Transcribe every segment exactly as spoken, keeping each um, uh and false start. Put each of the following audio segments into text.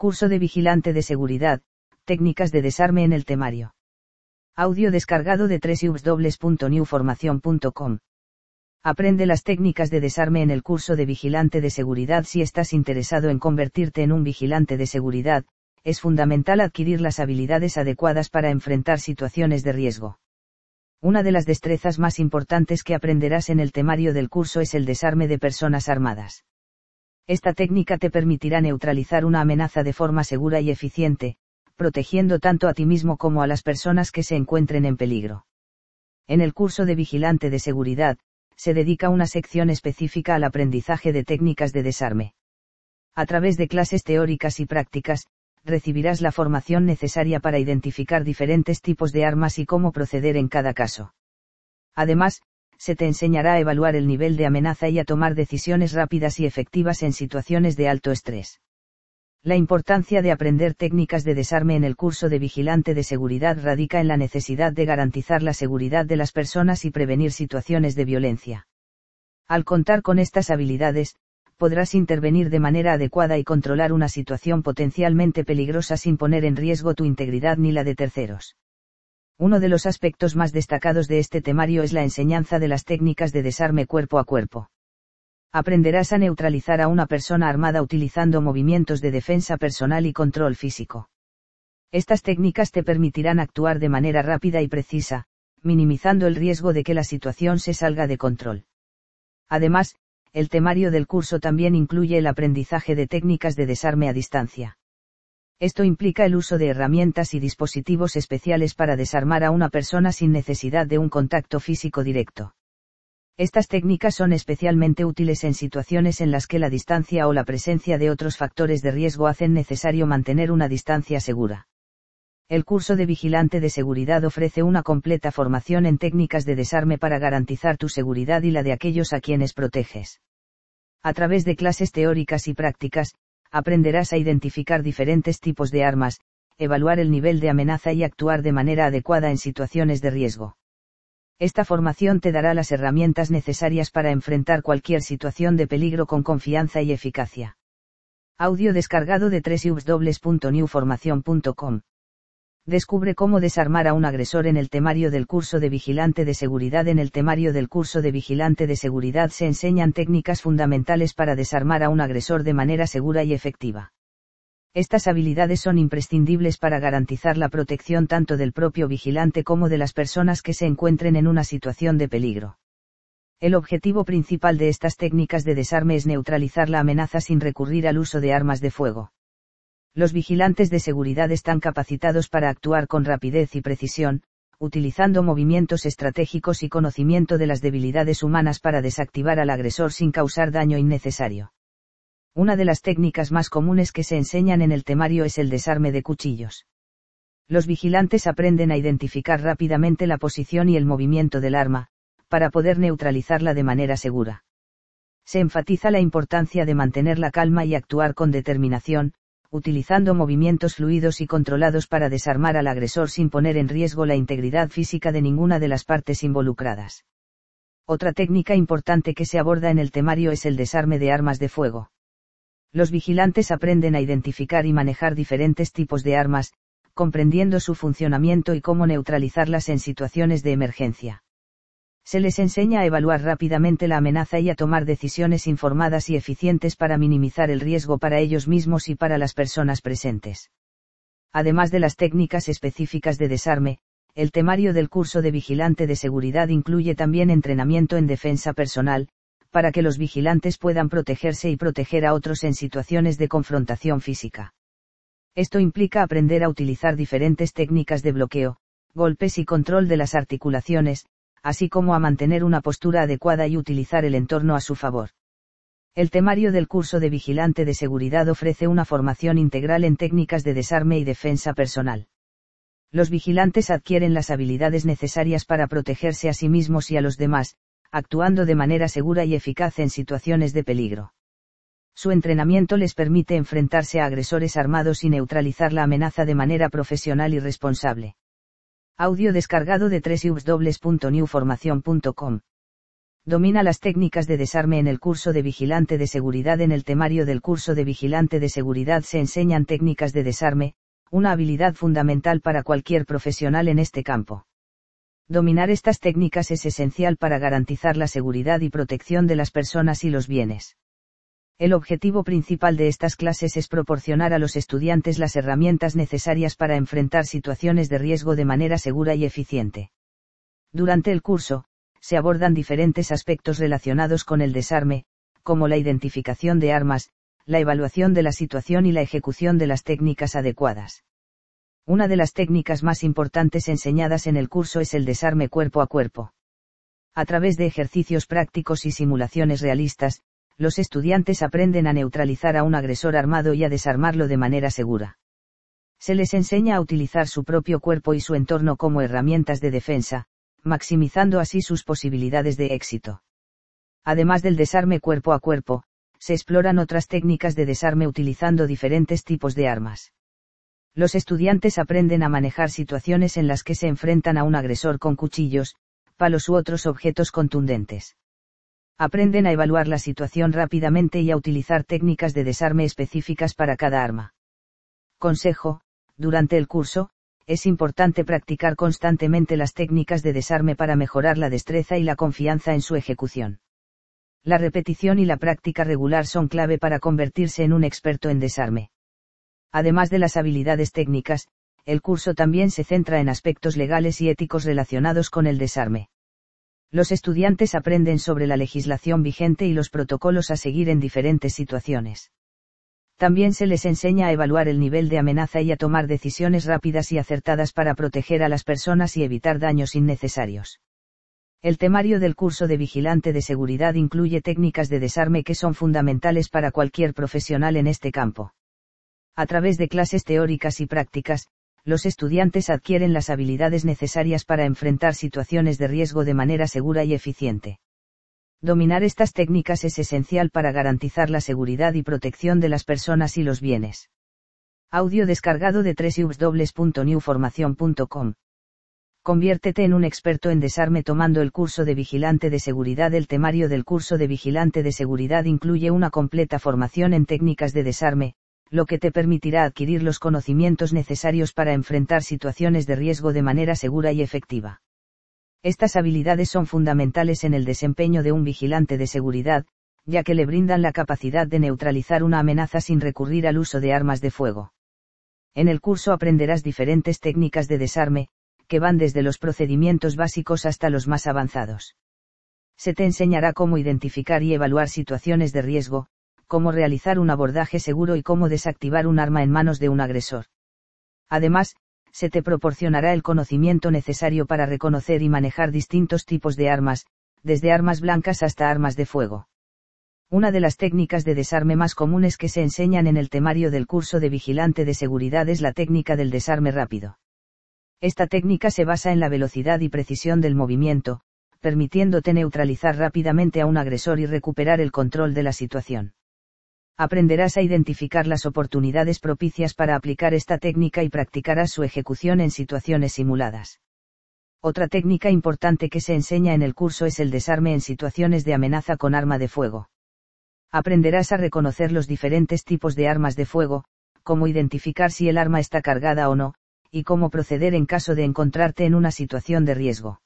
Curso de vigilante de seguridad, técnicas de desarme en el temario. Audio descargado de doble u doble u doble u punto new formación punto com. Aprende las técnicas de desarme en el curso de vigilante de seguridad. Si estás interesado en convertirte en un vigilante de seguridad, es fundamental adquirir las habilidades adecuadas para enfrentar situaciones de riesgo. Una de las destrezas más importantes que aprenderás en el temario del curso es el desarme de personas armadas. Esta técnica te permitirá neutralizar una amenaza de forma segura y eficiente, protegiendo tanto a ti mismo como a las personas que se encuentren en peligro. En el curso de vigilante de seguridad, se dedica una sección específica al aprendizaje de técnicas de desarme. A través de clases teóricas y prácticas, recibirás la formación necesaria para identificar diferentes tipos de armas y cómo proceder en cada caso. Además, se te enseñará a evaluar el nivel de amenaza y a tomar decisiones rápidas y efectivas en situaciones de alto estrés. La importancia de aprender técnicas de desarme en el curso de vigilante de seguridad radica en la necesidad de garantizar la seguridad de las personas y prevenir situaciones de violencia. Al contar con estas habilidades, podrás intervenir de manera adecuada y controlar una situación potencialmente peligrosa sin poner en riesgo tu integridad ni la de terceros. Uno de los aspectos más destacados de este temario es la enseñanza de las técnicas de desarme cuerpo a cuerpo. Aprenderás a neutralizar a una persona armada utilizando movimientos de defensa personal y control físico. Estas técnicas te permitirán actuar de manera rápida y precisa, minimizando el riesgo de que la situación se salga de control. Además, el temario del curso también incluye el aprendizaje de técnicas de desarme a distancia. Esto implica el uso de herramientas y dispositivos especiales para desarmar a una persona sin necesidad de un contacto físico directo. Estas técnicas son especialmente útiles en situaciones en las que la distancia o la presencia de otros factores de riesgo hacen necesario mantener una distancia segura. El curso de vigilante de seguridad ofrece una completa formación en técnicas de desarme para garantizar tu seguridad y la de aquellos a quienes proteges. A través de clases teóricas y prácticas, aprenderás a identificar diferentes tipos de armas, evaluar el nivel de amenaza y actuar de manera adecuada en situaciones de riesgo. Esta formación te dará las herramientas necesarias para enfrentar cualquier situación de peligro con confianza y eficacia. Audio descargado de doble u doble u doble u punto new formación punto com. Descubre cómo desarmar a un agresor en el temario del curso de vigilante de seguridad. En el temario del curso de vigilante de seguridad se enseñan técnicas fundamentales para desarmar a un agresor de manera segura y efectiva. Estas habilidades son imprescindibles para garantizar la protección tanto del propio vigilante como de las personas que se encuentren en una situación de peligro. El objetivo principal de estas técnicas de desarme es neutralizar la amenaza sin recurrir al uso de armas de fuego. Los vigilantes de seguridad están capacitados para actuar con rapidez y precisión, utilizando movimientos estratégicos y conocimiento de las debilidades humanas para desactivar al agresor sin causar daño innecesario. Una de las técnicas más comunes que se enseñan en el temario es el desarme de cuchillos. Los vigilantes aprenden a identificar rápidamente la posición y el movimiento del arma, para poder neutralizarla de manera segura. Se enfatiza la importancia de mantener la calma y actuar con determinación, utilizando movimientos fluidos y controlados para desarmar al agresor sin poner en riesgo la integridad física de ninguna de las partes involucradas. Otra técnica importante que se aborda en el temario es el desarme de armas de fuego. Los vigilantes aprenden a identificar y manejar diferentes tipos de armas, comprendiendo su funcionamiento y cómo neutralizarlas en situaciones de emergencia. Se les enseña a evaluar rápidamente la amenaza y a tomar decisiones informadas y eficientes para minimizar el riesgo para ellos mismos y para las personas presentes. Además de las técnicas específicas de desarme, el temario del curso de vigilante de seguridad incluye también entrenamiento en defensa personal, para que los vigilantes puedan protegerse y proteger a otros en situaciones de confrontación física. Esto implica aprender a utilizar diferentes técnicas de bloqueo, golpes y control de las articulaciones, así como a mantener una postura adecuada y utilizar el entorno a su favor. El temario del curso de vigilante de seguridad ofrece una formación integral en técnicas de desarme y defensa personal. Los vigilantes adquieren las habilidades necesarias para protegerse a sí mismos y a los demás, actuando de manera segura y eficaz en situaciones de peligro. Su entrenamiento les permite enfrentarse a agresores armados y neutralizar la amenaza de manera profesional y responsable. Audio descargado de doble u doble u doble u punto new formación punto com. Domina las técnicas de desarme en el curso de Vigilante de Seguridad. En el temario del curso de Vigilante de Seguridad se enseñan técnicas de desarme, una habilidad fundamental para cualquier profesional en este campo. Dominar estas técnicas es esencial para garantizar la seguridad y protección de las personas y los bienes. El objetivo principal de estas clases es proporcionar a los estudiantes las herramientas necesarias para enfrentar situaciones de riesgo de manera segura y eficiente. Durante el curso, se abordan diferentes aspectos relacionados con el desarme, como la identificación de armas, la evaluación de la situación y la ejecución de las técnicas adecuadas. Una de las técnicas más importantes enseñadas en el curso es el desarme cuerpo a cuerpo. A través de ejercicios prácticos y simulaciones realistas, los estudiantes aprenden a neutralizar a un agresor armado y a desarmarlo de manera segura. Se les enseña a utilizar su propio cuerpo y su entorno como herramientas de defensa, maximizando así sus posibilidades de éxito. Además del desarme cuerpo a cuerpo, se exploran otras técnicas de desarme utilizando diferentes tipos de armas. Los estudiantes aprenden a manejar situaciones en las que se enfrentan a un agresor con cuchillos, palos u otros objetos contundentes. Aprenden a evaluar la situación rápidamente y a utilizar técnicas de desarme específicas para cada arma. Consejo: durante el curso, es importante practicar constantemente las técnicas de desarme para mejorar la destreza y la confianza en su ejecución. La repetición y la práctica regular son clave para convertirse en un experto en desarme. Además de las habilidades técnicas, el curso también se centra en aspectos legales y éticos relacionados con el desarme. Los estudiantes aprenden sobre la legislación vigente y los protocolos a seguir en diferentes situaciones. También se les enseña a evaluar el nivel de amenaza y a tomar decisiones rápidas y acertadas para proteger a las personas y evitar daños innecesarios. El temario del curso de Vigilante de Seguridad incluye técnicas de desarme que son fundamentales para cualquier profesional en este campo. A través de clases teóricas y prácticas, los estudiantes adquieren las habilidades necesarias para enfrentar situaciones de riesgo de manera segura y eficiente. Dominar estas técnicas es esencial para garantizar la seguridad y protección de las personas y los bienes. Audio descargado de doble u doble u doble u punto new formación punto com. Conviértete en un experto en desarme tomando el curso de Vigilante de Seguridad. El temario del curso de Vigilante de Seguridad incluye una completa formación en técnicas de desarme, lo que te permitirá adquirir los conocimientos necesarios para enfrentar situaciones de riesgo de manera segura y efectiva. Estas habilidades son fundamentales en el desempeño de un vigilante de seguridad, ya que le brindan la capacidad de neutralizar una amenaza sin recurrir al uso de armas de fuego. En el curso aprenderás diferentes técnicas de desarme, que van desde los procedimientos básicos hasta los más avanzados. Se te enseñará cómo identificar y evaluar situaciones de riesgo, cómo realizar un abordaje seguro y cómo desactivar un arma en manos de un agresor. Además, se te proporcionará el conocimiento necesario para reconocer y manejar distintos tipos de armas, desde armas blancas hasta armas de fuego. Una de las técnicas de desarme más comunes que se enseñan en el temario del curso de Vigilante de Seguridad es la técnica del desarme rápido. Esta técnica se basa en la velocidad y precisión del movimiento, permitiéndote neutralizar rápidamente a un agresor y recuperar el control de la situación. Aprenderás a identificar las oportunidades propicias para aplicar esta técnica y practicarás su ejecución en situaciones simuladas. Otra técnica importante que se enseña en el curso es el desarme en situaciones de amenaza con arma de fuego. Aprenderás a reconocer los diferentes tipos de armas de fuego, cómo identificar si el arma está cargada o no, y cómo proceder en caso de encontrarte en una situación de riesgo.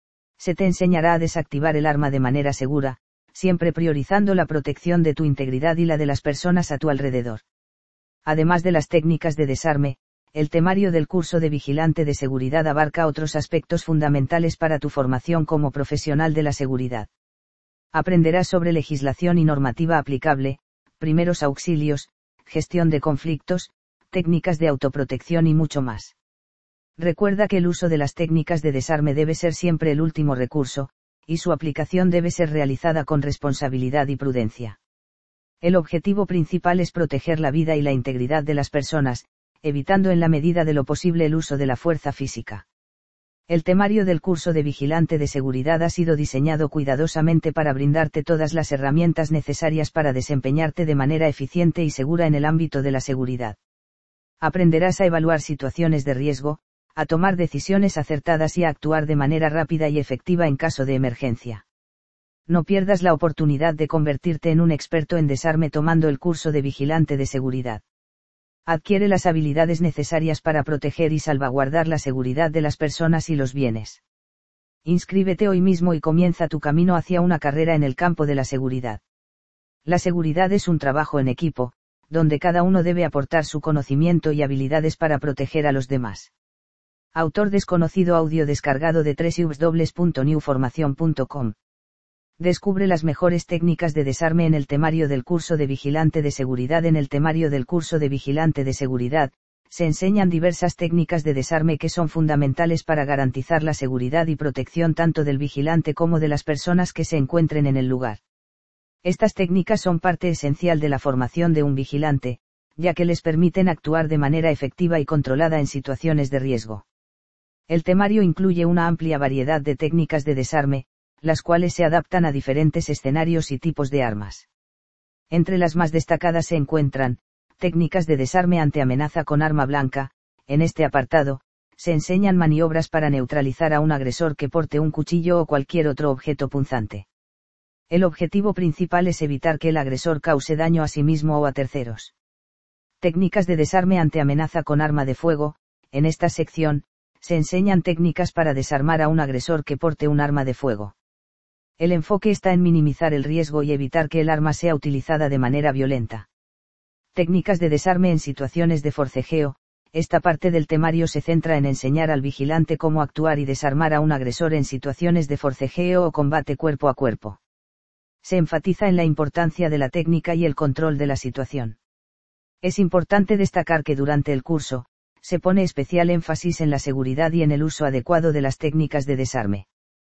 Se te enseñará a desactivar el arma de manera segura, siempre priorizando la protección de tu integridad y la de las personas a tu alrededor. Además de las técnicas de desarme, el temario del curso de Vigilante de Seguridad abarca otros aspectos fundamentales para tu formación como profesional de la seguridad. Aprenderás sobre legislación y normativa aplicable, primeros auxilios, gestión de conflictos, técnicas de autoprotección y mucho más. Recuerda que el uso de las técnicas de desarme debe ser siempre el último recurso, y su aplicación debe ser realizada con responsabilidad y prudencia. El objetivo principal es proteger la vida y la integridad de las personas, evitando en la medida de lo posible el uso de la fuerza física. El temario del curso de Vigilante de Seguridad ha sido diseñado cuidadosamente para brindarte todas las herramientas necesarias para desempeñarte de manera eficiente y segura en el ámbito de la seguridad. Aprenderás a evaluar situaciones de riesgo, a tomar decisiones acertadas y a actuar de manera rápida y efectiva en caso de emergencia. No pierdas la oportunidad de convertirte en un experto en desarme tomando el curso de vigilante de seguridad. Adquiere las habilidades necesarias para proteger y salvaguardar la seguridad de las personas y los bienes. Inscríbete hoy mismo y comienza tu camino hacia una carrera en el campo de la seguridad. La seguridad es un trabajo en equipo, donde cada uno debe aportar su conocimiento y habilidades para proteger a los demás. Autor desconocido. Audio descargado de doble u doble u doble u punto new formación punto com. Descubre las mejores técnicas de desarme en el temario del curso de vigilante de seguridad. En el temario del curso de vigilante de seguridad, se enseñan diversas técnicas de desarme que son fundamentales para garantizar la seguridad y protección tanto del vigilante como de las personas que se encuentren en el lugar. Estas técnicas son parte esencial de la formación de un vigilante, ya que les permiten actuar de manera efectiva y controlada en situaciones de riesgo. El temario incluye una amplia variedad de técnicas de desarme, las cuales se adaptan a diferentes escenarios y tipos de armas. Entre las más destacadas se encuentran, técnicas de desarme ante amenaza con arma blanca. En este apartado, se enseñan maniobras para neutralizar a un agresor que porte un cuchillo o cualquier otro objeto punzante. El objetivo principal es evitar que el agresor cause daño a sí mismo o a terceros. Técnicas de desarme ante amenaza con arma de fuego. En esta sección, se enseñan técnicas para desarmar a un agresor que porte un arma de fuego. El enfoque está en minimizar el riesgo y evitar que el arma sea utilizada de manera violenta. Técnicas de desarme en situaciones de forcejeo. Esta parte del temario se centra en enseñar al vigilante cómo actuar y desarmar a un agresor en situaciones de forcejeo o combate cuerpo a cuerpo. Se enfatiza en la importancia de la técnica y el control de la situación. Es importante destacar que durante el curso, se pone especial énfasis en la seguridad y en el uso adecuado de las técnicas de desarme.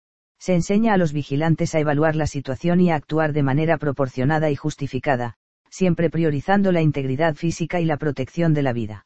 Se enseña a los vigilantes a evaluar la situación y a actuar de manera proporcionada y justificada, siempre priorizando la integridad física y la protección de la vida.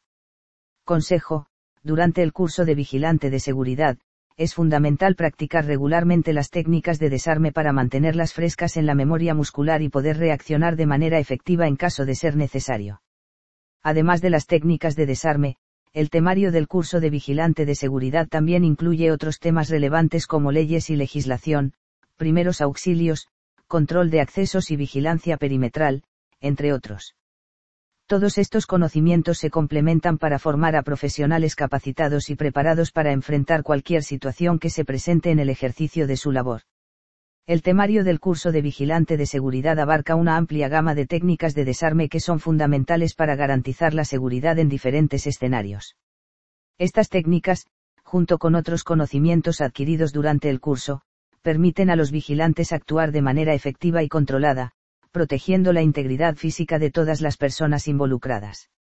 Consejo: durante el curso de vigilante de seguridad, es fundamental practicar regularmente las técnicas de desarme para mantenerlas frescas en la memoria muscular y poder reaccionar de manera efectiva en caso de ser necesario. Además de las técnicas de desarme, el temario del curso de vigilante de seguridad también incluye otros temas relevantes como leyes y legislación, primeros auxilios, control de accesos y vigilancia perimetral, entre otros. Todos estos conocimientos se complementan para formar a profesionales capacitados y preparados para enfrentar cualquier situación que se presente en el ejercicio de su labor. El temario del curso de vigilante de seguridad abarca una amplia gama de técnicas de desarme que son fundamentales para garantizar la seguridad en diferentes escenarios. Estas técnicas, junto con otros conocimientos adquiridos durante el curso, permiten a los vigilantes actuar de manera efectiva y controlada, protegiendo la integridad física de todas las personas involucradas.